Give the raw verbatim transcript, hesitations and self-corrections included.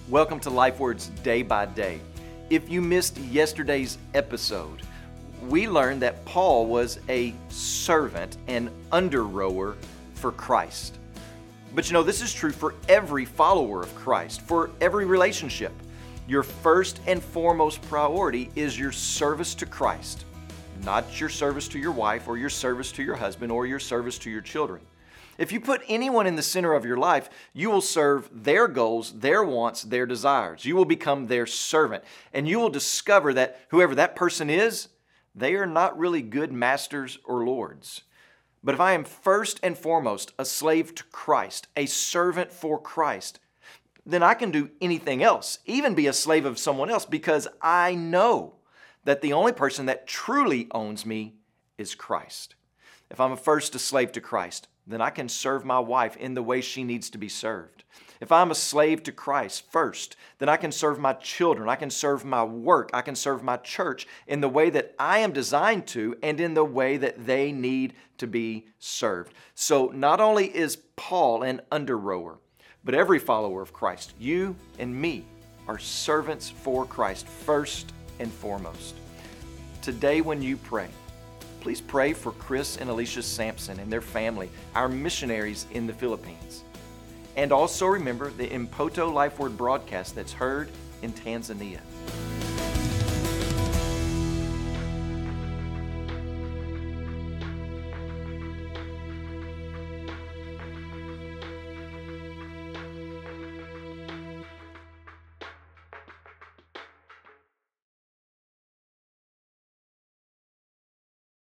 Welcome to LifeWords Day by Day. If you missed yesterday's episode, we learned that Paul was a servant and under-rower for Christ. But you know, this is true for every follower of Christ, for every relationship. Your first and foremost priority is your service to Christ, not your service to your wife or your service to your husband or your service to your children. If you put anyone in the center of your life, you will serve their goals, their wants, their desires. You will become their servant, and you will discover that whoever that person is, they are not really good masters or lords. But if I am first and foremost a slave to Christ, a servant for Christ, then I can do anything else, even be a slave of someone else, because I know that the only person that truly owns me is Christ. If I'm first a slave to Christ, then I can serve my wife in the way she needs to be served. If I'm a slave to Christ first, then I can serve my children, I can serve my work, I can serve my church in the way that I am designed to and in the way that they need to be served. So not only is Paul an under-rower, but every follower of Christ, you and me, are servants for Christ first and foremost. Today when you pray, please pray for Chris and Alicia Sampson and their family, our missionaries in the Philippines. And also remember the Impoto LifeWord broadcast that's heard in Tanzania.